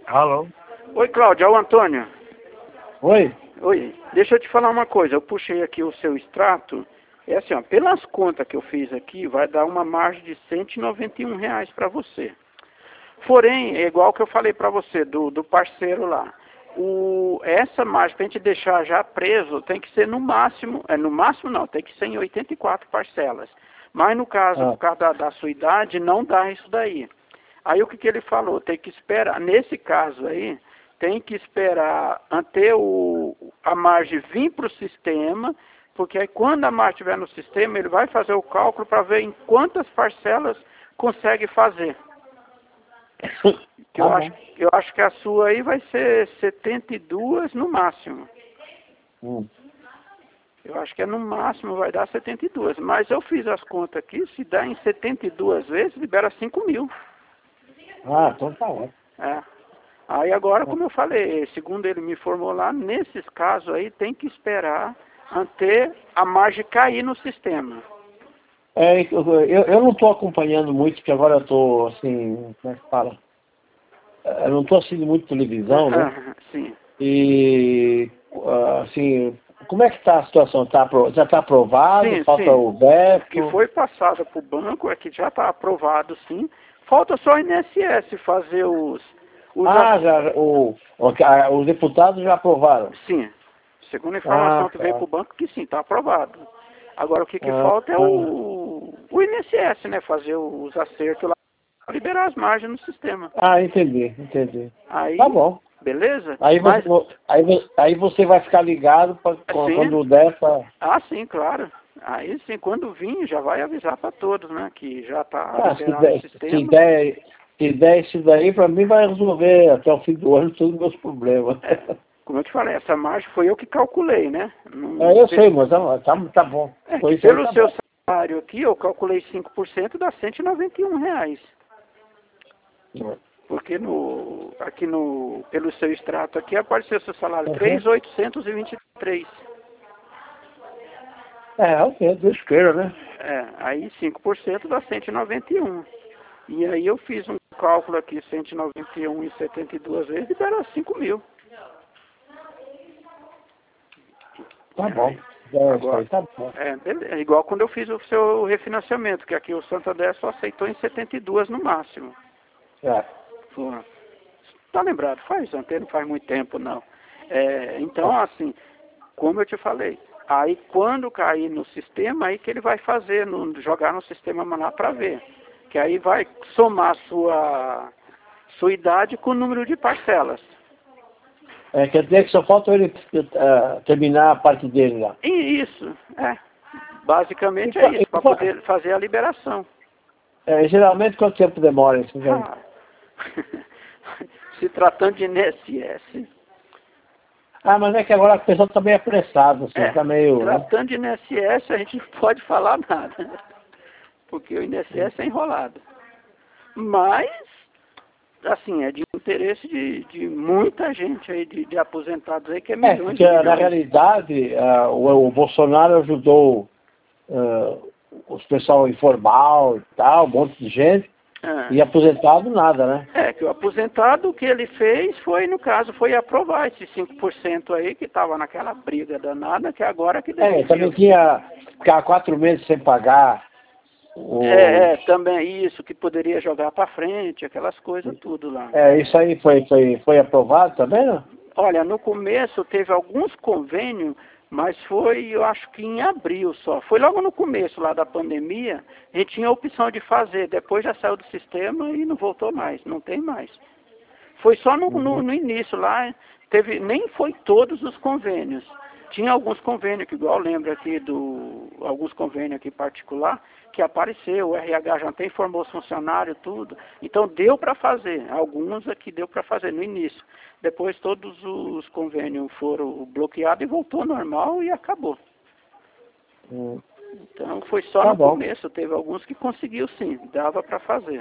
Alô? Oi, Cláudio, é o Antônio. Oi? Oi, deixa eu te falar uma coisa. Eu puxei aqui o seu extrato. É assim, ó, pelas contas que eu fiz aqui, vai dar uma margem de R$ 191 para você. Porém, é igual que eu falei para você, do parceiro lá. Essa margem, para a gente deixar já preso, tem que ser no máximo não, tem que ser em 84 parcelas. Mas no caso, por causa da sua idade, não dá isso daí. Aí o que ele falou? Tem que esperar, nesse caso aí, tem que esperar até a margem vir para o sistema, porque aí quando a margem estiver no sistema, ele vai fazer o cálculo para ver em quantas parcelas consegue fazer. Eu acho que a sua aí vai ser 72 no máximo. Eu acho que no máximo vai dar 72. Mas eu fiz as contas aqui, se dá em 72 vezes, libera 5 mil. Ah, então tá ótimo. É. Aí agora, como eu falei, segundo ele me informou lá, nesses casos aí tem que esperar até a margem cair no sistema. Eu não estou acompanhando muito, porque agora eu estou assim, como é que fala? Eu não estou assistindo muito televisão, né? Sim. E, assim, como é que está a situação? Já está aprovado? Sim, Falta sim. o veto? Que foi passado para o banco, é que já está aprovado, sim. Falta só o INSS fazer os os deputados já aprovaram? Sim. Segundo a informação que veio para o banco, que sim, está aprovado. Agora o que falta é o INSS, né? Fazer os acertos lá, liberar as margens no sistema. Ah, entendi. Aí, Tá bom. beleza? Aí você vai ficar ligado quando der pra... Ah, sim, claro. Aí sim, quando vir, já vai avisar para todos, né? Que já está liberado no sistema. Se der isso daí, para mim vai resolver até o fim do ano todos os meus problemas. Como eu te falei, essa margem foi eu que calculei, né? Eu sei, mas tá bom. Pelo seu salário aqui, eu calculei 5%, dá R$ 191. Porque pelo seu extrato aqui, apareceu seu salário, 3.823. Ok, Deus queira, né? Aí 5% dá 191. E aí eu fiz um cálculo aqui, 191 e 72 vezes, e deram 5 mil. Tá bom. Agora, tá bom. É igual quando eu fiz o seu refinanciamento, que aqui o Santander só aceitou em 72 no máximo. Tá lembrado? Não faz muito tempo, não. Então, assim, como eu te falei, aí quando cair no sistema, aí que ele vai fazer, jogar no sistema manual para ver. Que aí vai somar sua idade com o número de parcelas. Quer dizer que só falta ele terminar a parte dele lá. Isso, basicamente é isso, para poder fazer a liberação. Geralmente quanto tempo demora isso? Se tratando de INSS. Mas é que agora a pessoa está meio apressada, assim, tá meio... Tratando de INSS, a gente não pode falar nada. Porque o INSS é enrolado. Mas, assim, é de interesse de muita gente aí, de aposentados aí, que é milhões de milhões. Na realidade, o Bolsonaro ajudou os pessoal informal e tal, um monte de gente, e aposentado nada, né? Que o aposentado, o que ele fez foi, no caso, foi aprovar esses 5% aí, que estava naquela briga danada, que agora que decidiu. Também tinha ficar 4 meses sem pagar. Também isso, que poderia jogar para frente, aquelas coisas tudo lá. Isso aí foi aprovado também, não? Olha, no começo teve alguns convênios, mas foi, eu acho que em abril só. Foi logo no começo lá da pandemia, a gente tinha a opção de fazer, depois já saiu do sistema e não voltou mais, não tem mais. Foi só no início lá, nem foi todos os convênios. Tinha alguns convênios, que igual lembro aqui alguns convênios aqui particular, que apareceu, o RH já até informou os funcionários, tudo. Então deu para fazer, alguns aqui deu para fazer no início. Depois todos os convênios foram bloqueados e voltou normal e acabou. Então foi só no começo, teve alguns que conseguiu sim, dava para fazer.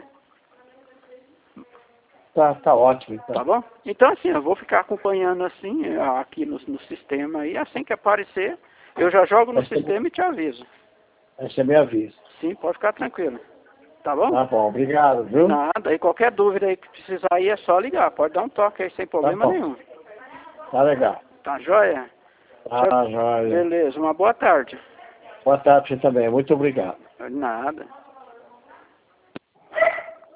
Tá ótimo. Então. Tá bom? Então assim, eu vou ficar acompanhando assim, aqui no sistema aí, assim que aparecer, eu já jogo no sistema e te aviso. Você me avisa. Sim, pode ficar tranquilo. Tá bom? Tá bom, obrigado, viu? Nada, e qualquer dúvida aí que precisar aí é só ligar. Pode dar um toque aí sem problema nenhum. Tá legal. Tá joia? Tá joia. Beleza, uma boa tarde. Boa tarde pra você também, muito obrigado. Nada.